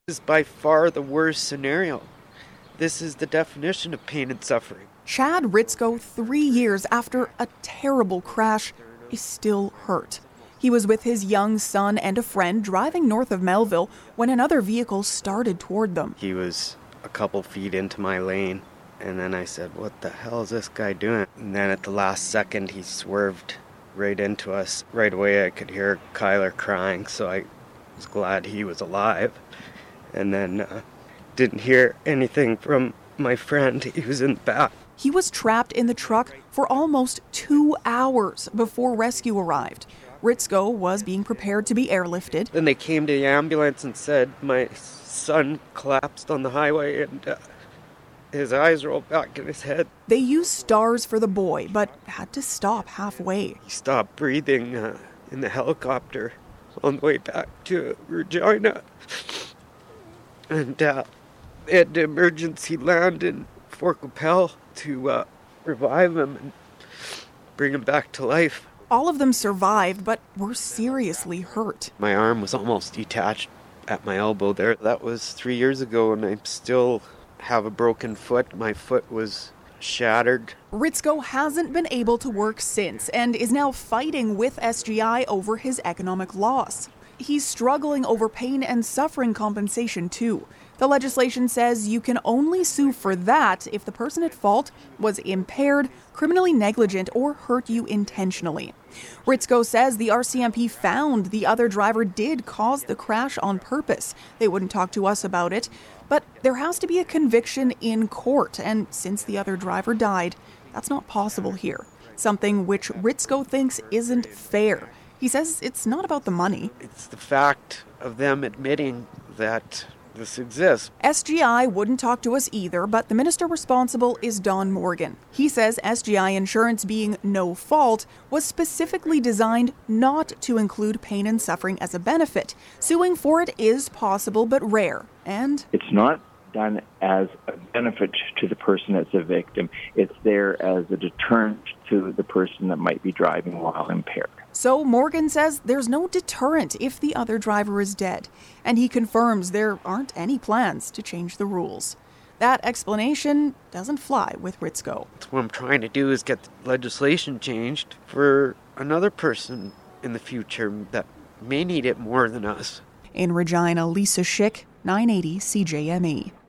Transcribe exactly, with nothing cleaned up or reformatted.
This is by far the worst scenario. This is the definition of pain and suffering. Chad Ritzko, three years after a terrible crash, is still hurt. He was with his young son and a friend driving north of Melville when another vehicle started toward them. He was a couple feet into my lane, and then I said, "What the hell is this guy doing?" And then at the last second, he swerved right into us. Right away, I could hear Kyler crying, so I was glad he was alive. And then uh, didn't hear anything from my friend. He was in the back. He was trapped in the truck for almost two hours before rescue arrived. Ritzko was being prepared to be airlifted. Then they came to the ambulance and said my son collapsed on the highway and uh, his eyes rolled back in his head. They used stars for the boy, but had to stop halfway. He stopped breathing uh, in the helicopter on the way back to Regina. And uh, they had to emergency land in Fort Qu'Appelle to uh, revive him and bring him back to life. All of them survived, but were seriously hurt. My arm was almost detached at my elbow there. That was three years ago, and I still have a broken foot. My foot was shattered. Ritzko hasn't been able to work since and is now fighting with S G I over his economic loss. He's struggling over pain and suffering compensation, too. The legislation says you can only sue for that if the person at fault was impaired, criminally negligent, or hurt you intentionally. Ritzko says the R C M P found the other driver did cause the crash on purpose. They wouldn't talk to us about it, but there has to be a conviction in court, and since the other driver died, that's not possible here, something which Ritzko thinks isn't fair. He says it's not about the money. It's the fact of them admitting that this exists. S G I wouldn't talk to us either, but the minister responsible is Don Morgan. He says S G I insurance being no fault was specifically designed not to include pain and suffering as a benefit. Suing for it is possible but rare, and it's not done as a benefit to the person that's a victim. It's there as a deterrent to the person that might be driving while impaired. So Morgan says there's no deterrent if the other driver is dead, and he confirms there aren't any plans to change the rules. That explanation doesn't fly with Ritzko. What I'm trying to do is get the legislation changed for another person in the future that may need it more than us. In Regina, Lisa Schick, nine eighty C J M E.